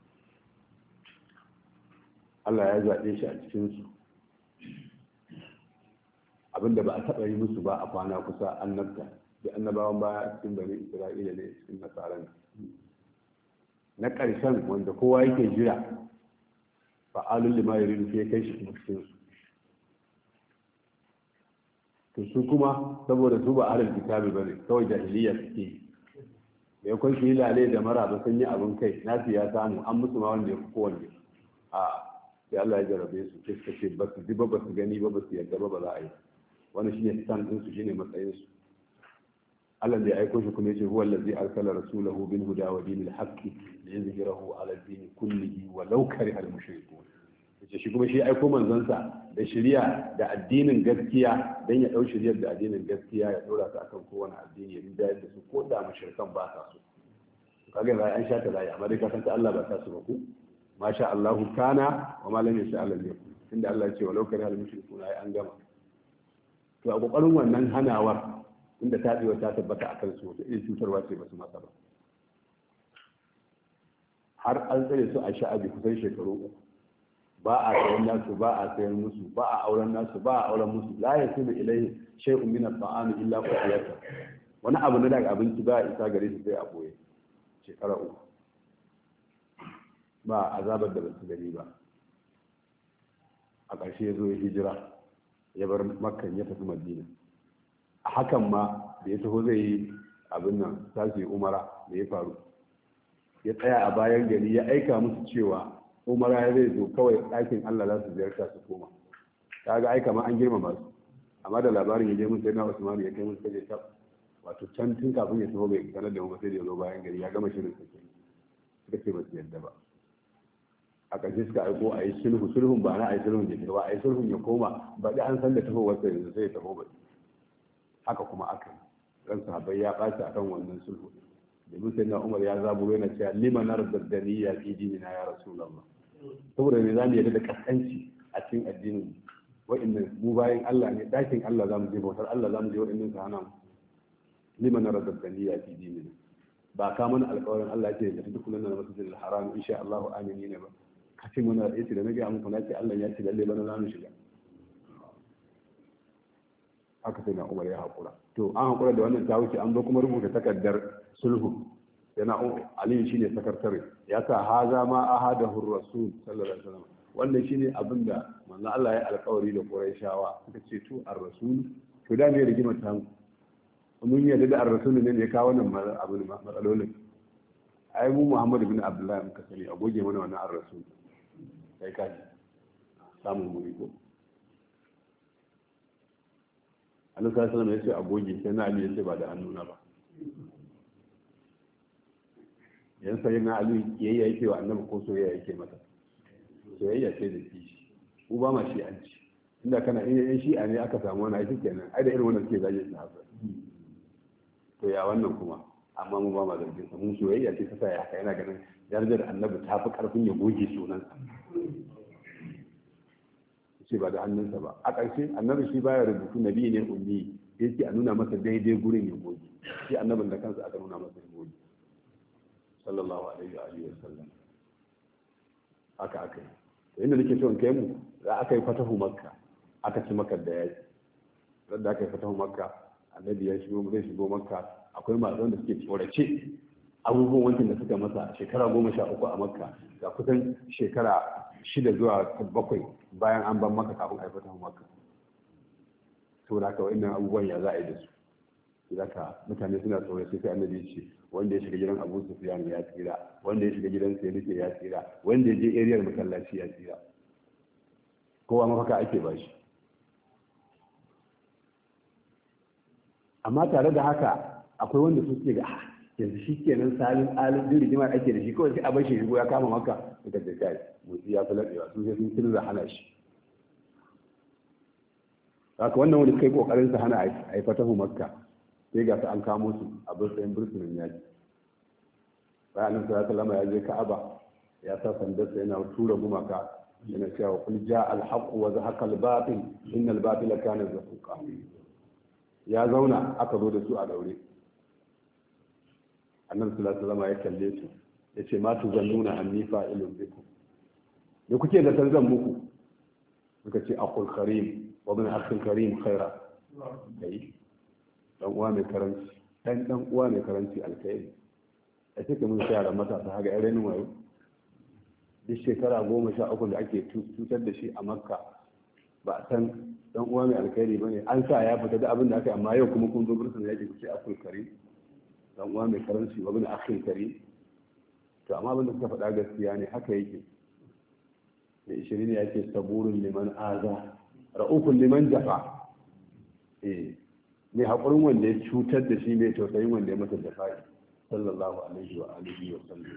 Speaker 1: Allah ya zaɓe shi a cikin su, abinda ba a taɓa yi musu ba a kwana kusa, annabta da annabawan baya a cikin bani Isra'ila ne, cikin nasaran na ƙarshen wanda kowa yake jira, fa'alul lima yuridu, sai kai shi kuma cikin su. To su kuma saboda su ba ahlul kitabi bane, kawai jahiliya suke yi, da yakon shi lale da maraba sun yi abin kai, nasu ya samu, an musu ma wanda ya fi kowanne. Sai Allah ya jarabe su, sai suka ce ba su ji ba su gani ba su yarda ba za a yi. Wannan shine stand din su, shine matsayin su. Allah da ya aiko shi kuma yace huwa allazi arsala rasulahu bil huda wa dinil haqqi liyuzhirahu ala din kullihi wa law kariha al mushrikun. Yace shi kuma shi aiko manzansa da shari'a da addinin gaskiya, dan ya dau shari'ar da addinin gaskiya ya dora ta akan kowane addini, ya rinda da su ko da mushrikan ba sa so. Kaga rai an sha ta rai, amma dai ka san ta Allah ba ta so ba ku. Masha Allahu kana wa ma lam yasha Allah yakun. inda Allah ya ce walau kana al-mushrikuna ai an gama to a kokarin wannan hanawar inda tabewa ta tabbata akan su wata irin cutarwa ce ba su masa ba har an tsare su a sha'abi kusan shekaru uku ba a sayan nasu ba a sayan musu ba a auren nasu ba a auren musu la yasilu ilayhi shay'un min at-ta'ami illa qadiyata wani abu na daga abinci ba a isa gare shi sai a boye shekara uku ba azabar da basu gani ba a ƙarshe ya zo ya hijira ya bar makkan ya tafi madina a hakan ma da ya taho zai yi abin nan tashi umara da ya faru ya tsaya a bayan gari ya aika musu cewa umara ya zai zo kawai ɗakin Allah za su ziyarta su koma ta ga aika ma an girmama su amma da labarin ya je musu yana Usman ya kai musu kaje ta wato can tun kafin ya taho bai sanar da mu sai da ya zo bayan gari ya gama shirin sake suka ce ba su yadda ba a ƙarshe suka aiko a yi sulhun ba na a yi sulhun da ba a yi sulhun ya koma ba da an san da taho wasu yanzu sai ya taho ba haka kuma aka yi ran sahabbai ya ɓaci akan wannan sulhu domin sai na Umar ya zaburo yana cewa limanar daddani ya fi dinina ya rasulullah saboda ne zamu yadda da kaskanci a cikin addinin wa'annan mu bayan Allah ne dakin Allah zamu je bautar Allah zamu je wa'annan su hana mu limanar daddani ya fi dinina ba ka mana alƙawarin Allah ce da duk kullun na masjidil haram insha Allah aminin ba kace muna yace da nake amma kuna ce Allah ya ce lalle bana zamu shiga haka sai na Umar ya haƙura to an haƙura da wannan ta wuce an zo kuma rubuta takardar sulhu yana aliyu shine sakatare ya sa haza ma ahadahu rasul sallallahu alaihi wasallam wannan shine abin da manzo Allah ya alƙawari da Qurayshawa suka ce to ar-rasul to da me rigimar ta mun yarda da ar-rasul ne ya kawo wannan abin matsalolin ai mu Muhammad ibn Abdullah muka sani a goge mana wannan ar-rasul sai ka samu muri ko Allah sallallahu alaihi wasallam ya ce a goge sai na Ali ya ce ba da hannuna ba yan sai na Ali yayya yake wa annabi ko soyayya yake mata soyayya ce da shi ku ba ma shi an ci inda kana in shi ne aka samu wani aiki kenan ai da irin wannan suke zage shi haka to ya wannan kuma amma mu ba ma zargin sa mun soyayya ce ta sa ya haka yana ganin darajar annabi ta fi karfin ya goge sunansa ce ba da hannunsa ba a ƙarshe annabi shi baya rubutu nabi ne ummi yake a nuna masa daidai gurin ya goge shi annabin da kansa aka nuna masa ya goge sallallahu alaihi wa alihi wasallam haka aka yi to inda nake so in kai mu da aka yi fatahu makka aka ci makka da yaki da aka yi fatahu makka annabi ya shigo zai shigo makka akwai masu wanda suke tsorace abubuwan wancan da suka masa shekara 13 a makka ga kusan shekara 6 zuwa 7 bayan an ban maka kafin aifata maka to da ka wa'annan abubuwan ya za a yi da su da ka mutane suna tsoro sai annabi ce wanda ya shiga gidan Abu Sufyan ya tsira wanda ya shiga gidan Sayyid ya tsira wanda ya je ariyar masallaci ya tsira kowa mafaka ake ba shi amma tare da haka akwai wanda suke ga yanzu shi kenan salin alin din rigimar ake da shi kawai sai a bar shi ya kama maka suka ce kai motsi ya fi laɗewa sun sai sun kirza hana shi haka wannan wani kai kokarin sa hana a yi fatahu makka sai ga su an kamo su a birnin burtunan yaji bayan nan sallallahu alaihi wasallam ya je ka'aba ya sa sandarsa yana tura gumaka yana cewa kul ja al-haqq wa zahaqa al-batil inna al-batila kana zahuqa ya zauna aka zo da su a daure annabi sallallahu alaihi wasallam ya kalle su yace ma tu zannuna anni fa'ilun bikum da kuke da zan muku suka ce aqul karim wa min akhil karim khaira kai dan uwa mai karanci dan uwa mai karanci alkhairi a cikin mun shara matasa haga yan renin wayo duk shekara 13 da ake tutar da shi a makka ba a san dan uwa mai alkhairi bane an sa ya fita da abin da aka yi amma yau kuma kun zo bursun yake kuce aqul karim dan uwa mai karanci wa bin akhil karim to amma abin da suka faɗa gaskiya ne haka yake da 20 ya ce saburun liman aza ra'ukun liman jafa mai haƙurin wanda ya cutar da shi mai tausayin wanda ya masa jafa'i sallallahu alaihi wa alihi wa sallam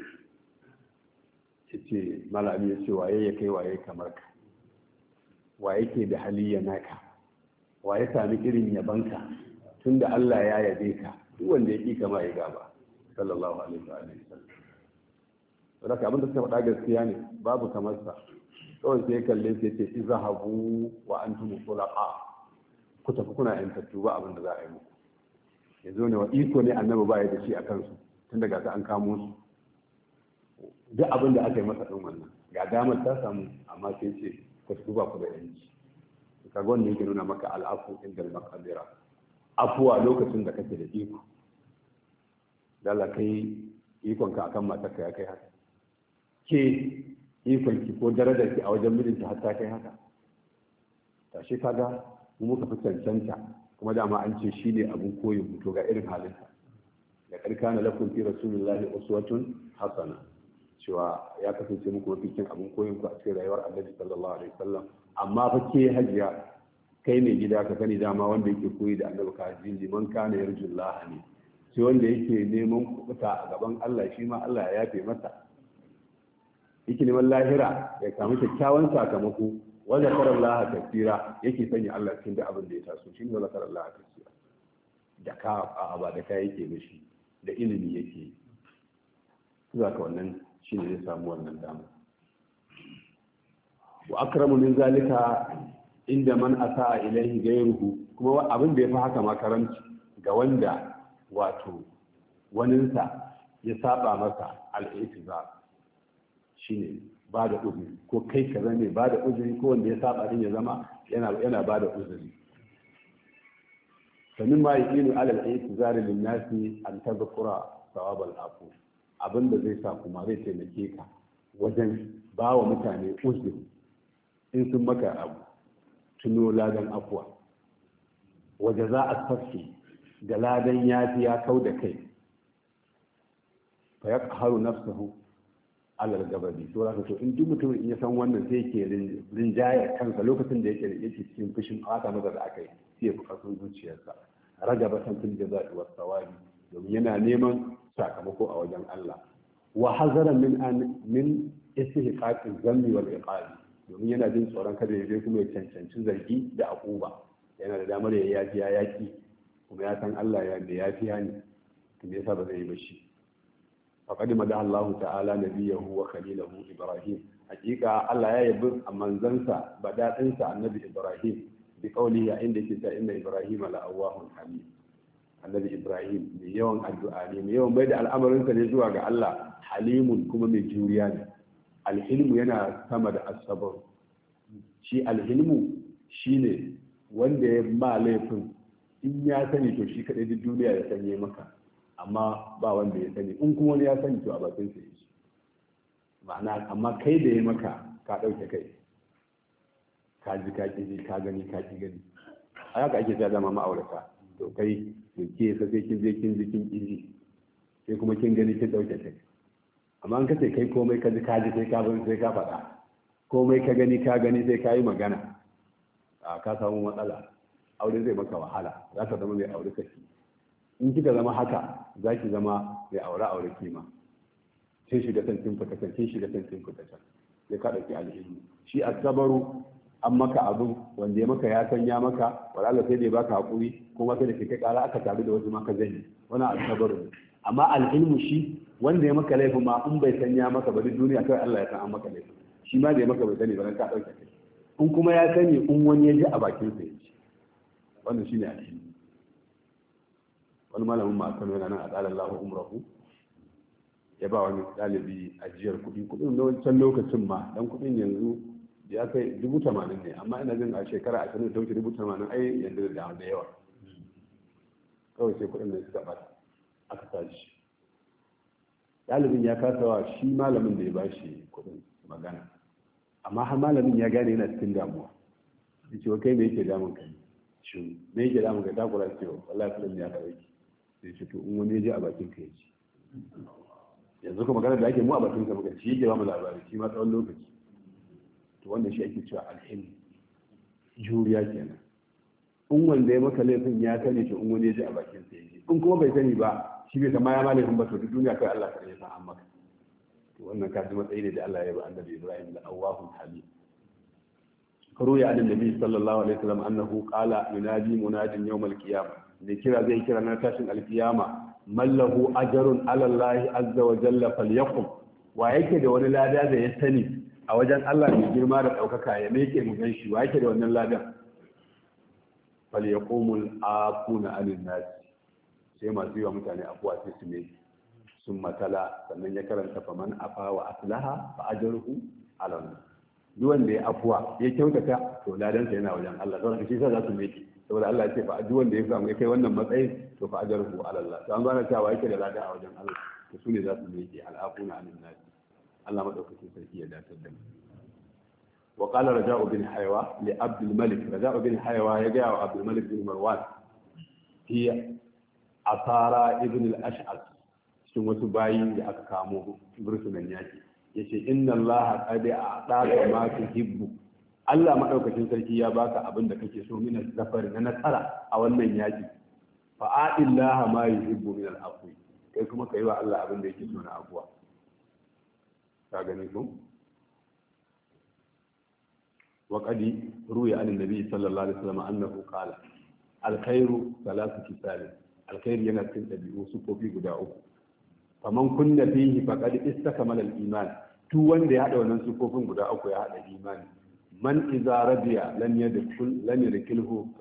Speaker 1: ce malami ya ce waye ya kai waye kamar ka waye ke da hali ya naka waye sami irin yabanka tunda Allah ya yabe ka duk wanda ya ƙi kama ya gaba sallallahu alaihi wa alihi wa sallam saboda abin da suka faɗa gaskiya ne babu kamar sa kawai sai kalle sai ce izhabu wa antum khulaqa, ku tafi kuna yantattu ba abin da za a yi muku. Yanzu ne wa iko ne annabi ba ya da shi a kansu tun daga ta an kamo su, duk abin da aka yi masa ɗin wannan ga damar ta samu, amma sai ce ku tafi ba ku da yanci. Kaga wanda yake nuna maka al'afu inda al-maqdira, afuwa lokacin da kake da iko. Dala kai ikon ka akan matarka ya kai haka, ke ikon ki ko darajar ki a wajen mijinki har ta kai haka. Tashi kaga mu muka fi cancanta, kuma dama an ce shi ne abin koyin to ga irin halinsa. Da karka na lakum fi rasulillahi uswatun hasana, cewa ya kasance muku mafikin abin koyin ku a cikin rayuwar annabi sallallahu alaihi wasallam. Amma fa ke hajiya, kai ne gida ka sani dama wanda yake koyi da annabi ka ji liman kana yarjullaha ne, sai wanda yake neman kubuta a gaban Allah shi ma Allah ya yafe masa, yake neman lahira ya samu kyakkyawan sakamako. Wanda karallaha tafsira yake sanya Allah cikin da abin da ya taso, shi ne wanda karallaha tafsira. Da ka ba da ka yake mishi, da ilimi yake, za ka wannan shi ne zai samu wannan dama. Wa akramu min zalika inda man asa ilaihi gairuhu, kuma abin da ya fi haka makaranci ga wanda wato waninsa ya saba masa al-i'tizar, shine ba da uzuri, ko kai ka zame ba da uzuri, ko wanda ya saba din ya zama yana ba da uzuri. Sanin ma yaqinu ala al-i'tizar lin nasi an tadhkura thawab al-afu, abinda zai sa kuma zai taimake ka wajen ba wa mutane uzuri in sun maka abu, tuno ladan afuwa, waje za a tafki da ladan ya kau da kai, fa ya haru nafsahu alal gabadi. To zaka to in duk mutum in ya san wannan sai yake rinjayar kansa lokacin da yake cikin fushin aka masa da aka yi, sai ya fi karfin zuciyarsa, ragabatan fil jaza'i was sawabi, domin yana neman sakamako a wajen Allah. Wa hazaran min istihqaqi dhanbi wal iqabi, domin yana jin tsoron kada ya je kuma ya cancanci zargi da akuba. Yana da damar ya yaki, kuma ya san Allah ya da yafiya ne, kuma yasa ba zai yi ba shi. faqad madaha Allah ta'ala nabiyahu wa khalilahu Ibrahim, hakika Allah ya yabi manzansa badadinsa annabi Ibrahim bi qawlihi inda yake ta inna Ibrahim la awwahun halim. Annabi Ibrahim mai yawan addu'a ne, mai yawan bai da al'amarinsa ne zuwa ga Allah, halimun kuma mai juriya ne. Alhilmu yana sama da asabar. Shi alhilmu shine wanda ya ma laifin in ya sani to shi kadai duk duniya ya sanye maka, amma ba wanda ya sani, in kuma wani ya sani to a bakin sa yake. Ma'ana amma kai da ya maka ka dauke kai, ka ji ka ki ka gani ka ki gani. A haka ake ta zama ma'aurata, to kai to ke sai kin je kin ji kin ki, sai kuma kin gani kin dauke kai. Amma an kace kai komai ka ji sai ka bari sai ka faɗa, komai ka gani sai ka yi magana, a ka samu matsala, aure zai maka wahala, za ka zama mai aure kashi. In kika zama haka za ki zama mai aure kima, sai shiga can kin fita can, sai ka ɗauki alheri. Shi asabaru an maka abu wanda ya maka ya sanya maka, wala sai dai baka hakuri, kuma sai da kai kara aka taru da wasu maka zani, wannan asabaru. Amma alhilmu shi wanda ya maka laifin ma in bai sanya maka ba duk duniya kai Allah ya san an maka laifin, shi ma da ya maka bai sani ba, ka dauke kai. In kuma ya sani, in wani ya ji a bakin sa yace, wannan shine alhilmu. Wani malamin ma Kano yana nan a tsarin lahu umrahu, ya ba wani dalibi ajiyar kuɗin na wancan lokacin ma, dan kuɗin yanzu ya kai 80,000 ne, amma ina jin a shekara 20 ta wuce 80,000 ai yanzu da yawa. Kawai sai kuɗin da suka bata aka tashi. Ɗalibin ya kasawa shi malamin da ya ba shi kuɗin magana, amma har malamin ya gane yana cikin damuwa. Ya ce wa kai me yake damun kai? Shi me yake damun kai? Takura ce wallahi kuɗin ya kawai. Sai ce to in wani ya ji a bakin ka ya ci. Yanzu kuma magana da ake mu a bakin ka muka shi yake ba mu labari, shi ma tsawon lokaci. To wannan shi ake cewa alhilm, juriya kenan. In wanda ya maka laifin ya sani, to in wani ya ji a bakin sa ya ji. In kuma bai sani ba, shi bai san ma ya ma laifin ba, to duk duniya kai Allah kare ya san an maka. To wannan ka ji matsayi ne da Allah ya ba annabi Ibrahim da Awwahun Halim. روي عن النبي صلى الله عليه وسلم أنه قال ينادي مناد يوم القيامة، ذكر زي كرا نتاشن القيامة من له أجر على الله عز وجل فليقم، وهيك ده ولا لا ده يسني a wajen Allah mai girma da ɗaukaka ya meke mu gan shi wa yake da wannan ladan fal yaqumul aquna anin nas sai masu yi wa mutane afuwa sai su meke sun matala sannan ya karanta faman afa wa aslaha fa ajruhu ala Allah duk wanda ya afuwa ya kyautata to ladan sa yana wajen Allah don shi sai za su meke saboda Allah ya ce fa duk wanda ya samu ya kai wannan matsayin to fa ajruhu ala Allah to an gane cewa yake da ladan a wajen Allah to su ne za su meke al'afuna anin nas Allah madaukakin sarki ya dace da mu wa qala raja'u bin haywa li abd al-malik raja'u bin haywa ya ga abd al-malik bin marwan hiya asara ibn al-ash'ab cikin wasu bayi da aka kamo bursunan yaki yace inna allaha qad a'taka ma tuhibbu Allah madaukakin sarki ya baka abin da kake so min zafar na nasara a wannan yaki fa a'illaha ma yuhibbu min al-afwi kai kuma kai wa Allah abin da yake so na abuwa ka gani ko wa qadi ruya an annabi sallallahu alaihi wasallam annahu qala al-khairu thalathu kisal al-khair yana cikin dabi'u sufofi guda uku faman kunna fihi faqad istakmala al-iman tu wanda ya hada wannan sufofin guda uku ya hada imani man idza radiya lam yadkhulhu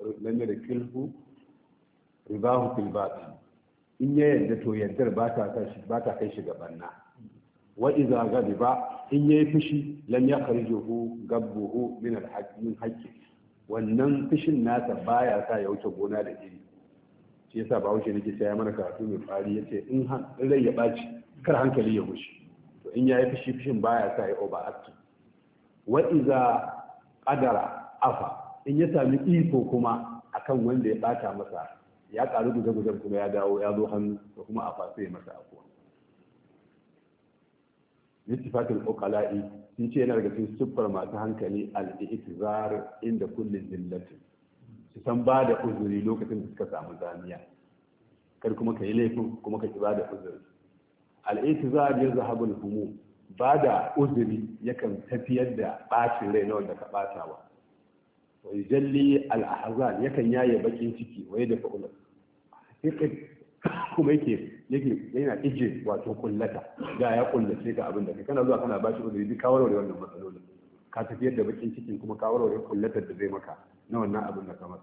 Speaker 1: ribahu fil batin in ya yadda to yaddar ba ta kai shi ga banna wa idza ghadiba in yayi fushi lam yakhrijuhu gabbuhu min al-haqqi wannan fushin nasa baya sa ya wuce gona da iri shi yasa ba wuce nake sai mana karatu mai fari yace in rai ya baci kar hankali ya gushi to in yayi fushi fushin baya sa ya over act wa idza qadara afa in ya sami iko kuma akan wanda ya bata masa ya karu guje kuma ya dawo ya zo hannu ko kuma afa sai masa afuwa ittifaqul uqala'i sun ce yana daga cikin siffar masu hankali al-i'tizar inda kullin zillati su san ba da uzuri lokacin da suka samu zaniya kar kuma kai laifin kuma ka ba da uzuri al-i'tizar ya zahabul humum ba da uzuri yakan tafiyar da bacin rai na wanda ka bata wa wa yujalli al-ahzan yakan yaye bakin ciki waye da fa'ula kuma yake yana ije wato kullata da ya kullace ka abin da kai kana zuwa kana bashi uzuri duk ka warware wannan matsalolin ka tafiyar da bakin cikin kuma ka warware kullatar da zai maka na wannan abin da ka masa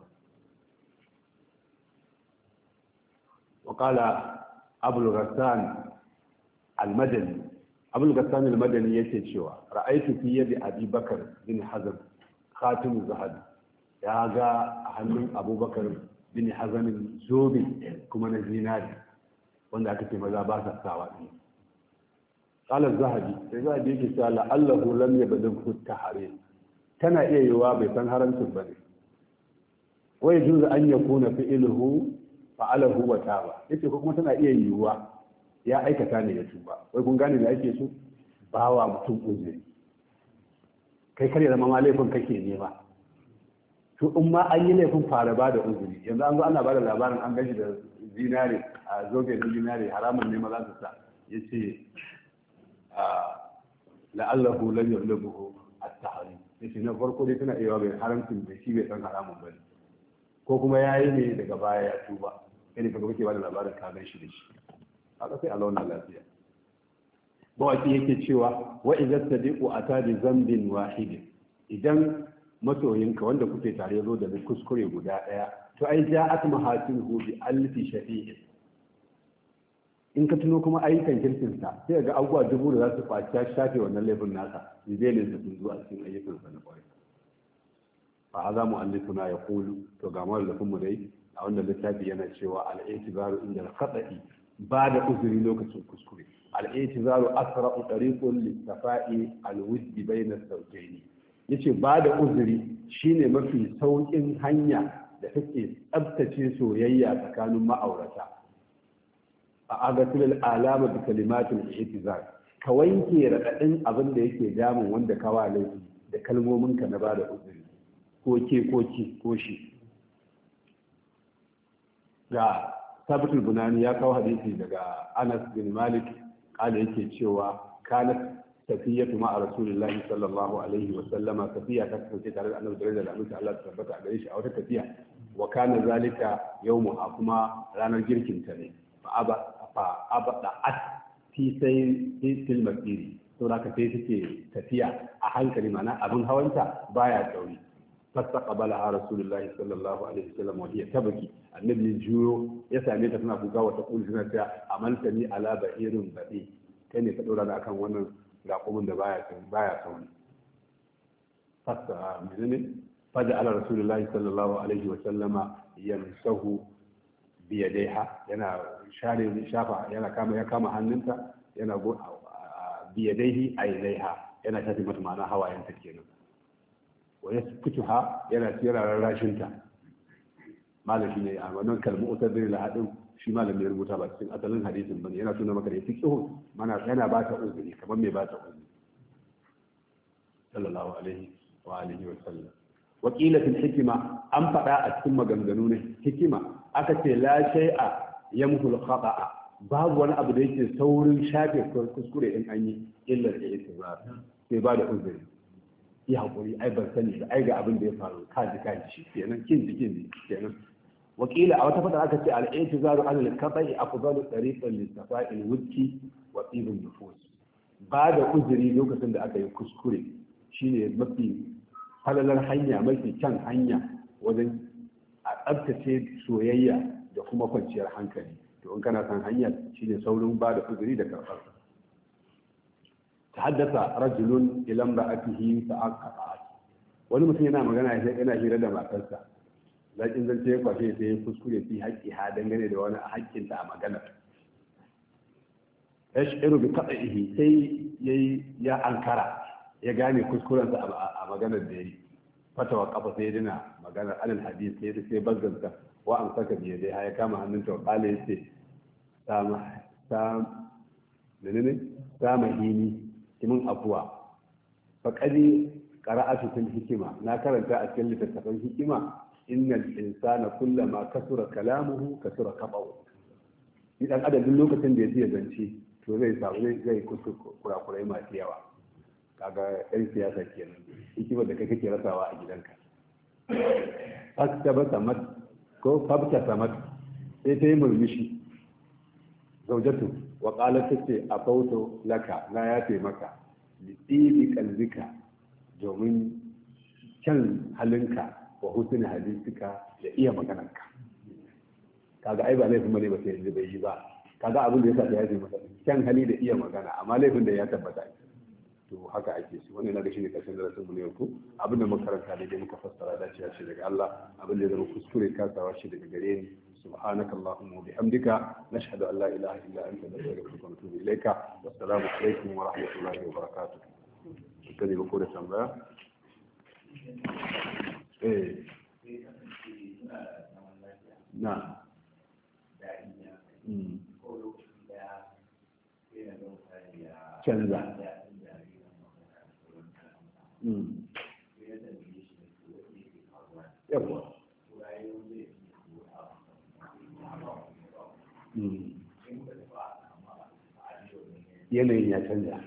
Speaker 1: wa qala abul ghassan al-madani abul ghassan al-madani yake cewa ra'aytu fi yadi abi bakr bin hazm khatim zahab ya ga a hannun abubakar bin hazm zobe kuma na zinari wanda aka ce maza ba sa sawa ɗin ƙalar zahabi sai zahabi yake cewa la'allahu lam yabdun hutta hare tana iya yiwa bai san haramcin bane wai juzu an yakuna fi'luhu fa'alahu wa taba yace ko kuma tana iya yiwa ya aikata ne ya tuba wai kun gane da ake so bawa mutum uzuri kai kare zama ma laifin kake nema to in ma an yi laifin fara ba da uzuri yanzu an zo ana ba da labarin an gashi da zinare a zobe na zinare haramun ne maza su sa ya ce la'allahu lam yablughu at-tahrim yace na farko dai tana iya bai haramcin da shi bai san haramun bane ko kuma yayi ne daga baya ya tuba kai kaga kake ba da labarin ka gan shi da shi haka sai Allah na lafiya bawaki yake cewa wa idza sadiqu atadi zambin wahid idan masoyinka wanda kuke tare zo da kuskure guda daya to ai ja'at mahatihu bi alfi shafi'in in ka tuno kuma ayyukan kirkin sa sai ga abubuwa dubu da za su kwaci shafe wannan laifin nasa zidelin sa sun zo a cikin ayyukan sa na kwarai fa hada mu'allifuna yaqulu to ga mallafin mu dai a wannan littafi yana cewa al-i'tibaru inda al-khata'i ba da uzuri lokacin kuskure al-i'tibaru asra'u tariqun lis-safa'i al-wujdi bayna az-zawjayn yace ba da uzuri shine mafi saukin hanya da take tsabtace soyayya tsakanin ma'aurata a agatul alama bi kalimatul i'tizar ka wanke radadin abin da yake damun wanda ka wa laifi da kalmomin ka na ba da uzuri ko shi ga sabitul bunani ya kawo hadisi daga Anas bin Malik kala yake cewa kanat tafiyatu ma'a rasulillahi sallallahu alaihi wa sallama tafiya ta kasance tare da annabi da annabi Allah ta tabbata a gare shi a wata tafiya wa kana zalika yawmu kuma ranar girkin ta ne fa abada at fi sai fil masiri to da ka sai take tafiya a hankali, mana abin hawanta baya sauri. fastaqbala rasulullahi sallallahu alaihi wasallam wa hiya tabki, annabi juyo ya same ta tana kuka wata kullu tana ta amaltani ala ba'irin badi, kai ne ka dora da akan wannan raƙumin da baya sauri. fasta menene faja ala rasulullahi sallallahu alaihi wasallama yamsahu biyadaiha, yana shafa yana kama hannunta, yana biyadaihi ailaiha, yana shafi mata ma'ana hawayenta kenan. wa yaskutuha, yana tsira rashinta. malam shi ne a wannan kalmu utadri la hadin shi malam ya rubuta ba cikin asalin hadisin bane, yana tuna maka da fiqhu mana yana ba ta uzuri kamar mai ba ta uzuri sallallahu alaihi wa alihi wa sallam. wa qila fil hikma, an fada a cikin maganganu ne hikima aka ce la shay'a yamhul khata'a, babu wani abu da yake saurin shafe kuskure in an yi illa da itizar, sai ba da uzuri, yi hakuri, ai ban sani ba, ai ga abin da ya faru, kaji shi kenan, kin ji kenan. wakila a wata fata aka ce al-i'tizaru an al-qata'i afdalu tariqan lis-safa'il wudki wa tibin nufus, ba da uzuri lokacin da aka yi kuskure shine mafi falalar hanya, mafi kyan hanya wajen a tsabtace soyayya da kuma kwanciyar hankali. to in kana san hanya shine saurin ba da uzuri da karɓar. tahaddasa rajulun ila imra'atihi fa'aqat, wani mutum yana magana yana hira da matarsa, lakin zance ya kwashe sai ya kuskure fi haƙƙi ha dangane da wani haƙƙinta a magana. yash'iru bi qat'ihi, sai ya ankara, ya gane kuskurensa a maganar da yayi. fatawa kafa sai dina maganar alal hadis, sai bazzanta wa an saka biye dai ya kama hannunta wa kale yace sama hini kimin afuwa. faqadi qara'atu fil hikima, na karanta a cikin littattafan hikima, innal insana kullama kasura kalamuhu kasura qabahu, idan adadin lokacin da ya zance to zai kurakurai masu yawa. kaga ɗan siyasa kenan, hikimar da kai kake rasawa a gidanka. fasta samat ko fabta samat, sai ta yi murmushi. zaujatu wa qalat tace a fauto laka, na yafe maka, li tibi qalbika, domin kyan halinka, wa husni hadisika, da iya maganarka. kaga ai ba laifin bane ba sai yanzu bai yi ba, kaga abin da yasa ta yafe maka kyan hali da iya magana, amma laifin da ya tabbata. to haka ake su, wannan na ga shine karshen darasin mu ne ku. abin da muka karanta da dai muka fassara da cewa shi daga Allah, abin da ya zama kuskure kasawa shi daga gare ni. subhanaka allahumma wa bihamdika, nashhadu an la ilaha illa anta, nastaghfiruka wa natubu ilayka. wassalamu alaikum wa rahmatullahi wa barakatuh. kaje ba ko da tambaya? na canza yawa yanayin ya canza.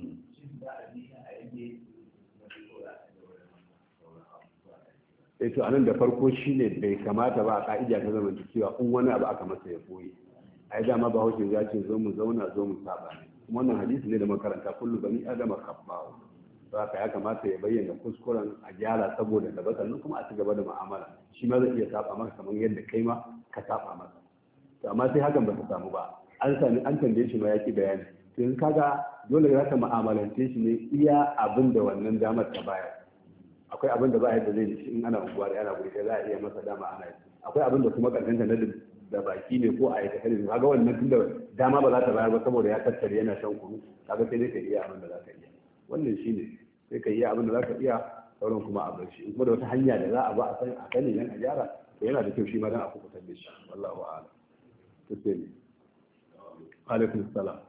Speaker 1: to anan da farko shine bai kamata ba a ka'ida ta zama cewa in wani abu aka masa ya koyi, ai dama ba hausa ya ce zo mu zauna zo mu saba ne, kuma wannan hadisi ne da makaranta kullu bani adama kabbawo. ba ka ya kamata ya bayyana kuskuren a gyara saboda gaba, sannan kuma a ci gaba da mu'amala. shi ma zai iya saba maka kamar yadda kai ma ka saba masa. to amma sai hakan ba ta samu ba, an tambaye shi ma ya ki bayani, to in kaga dole za ka mu'amalance shi ne iya abin da wannan damar ta bayar. akwai abin da ba yadda zai shi in ana unguwa da ana guri sai za a iya masa dama ana yi. akwai abin da kuma karkanta na da baki ne ko a yi ta ne, kaga wannan tun da dama ba za ta bayar ba saboda ya tattare yana shan kunu, kaga sai dai ka iya abin da za ka iya. wannan shi ne, sai ka iya abin da za ka iya, sauran kuma a bar shi. kuma da wata hanya da za a ba a sani nan a gyara, to yana da kyau shi ma dan a kubutar da shi. wallahu a'lam. to sai ne alaikum salam.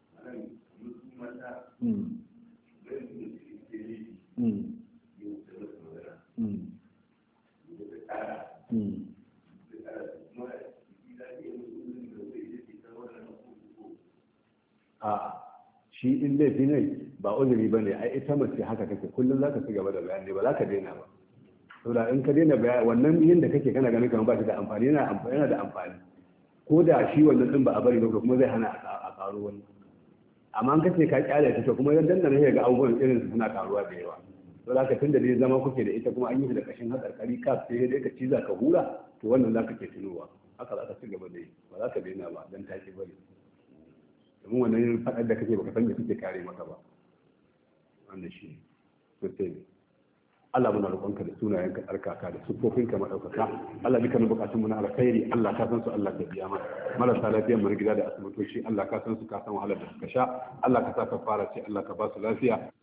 Speaker 1: a shi in laifi ne ba uzuri ba ne, ai ita mace haka kake kullum za ka ci gaba da bayani, ba za ka daina ba. saboda in ka daina bayani wannan yin da kake kana ganin kamar ba shi da amfani, yana da amfani, ko da shi wannan din ba a bari ba kuma zai hana a karo wani. amma an kace ka kyale ta to kuma dan nan ne ga abubuwan irin su suna karuwa da yawa to zaka tunda dai zama kuke da ita kuma an yi da kashin hadarkari ka sai dai ka ciza ka hura to wannan zaka ke tunowa haka za ka ci gaba da yi ba za ka daina ba dan taki bane domin wannan fadar da kake baka san me kake kare maka ba wannan shi to sai Allah muna roƙonka da sunayenka tsarkaka da siffofinka madaukaka Allah duka bukatun mu na alkhairi Allah ka san su Allah ka biya mana marasa lafiyar mu gida da asibitoci Allah ka san su ka san wahalar da suka sha Allah ka sa ka fara ce Allah ka ba su lafiya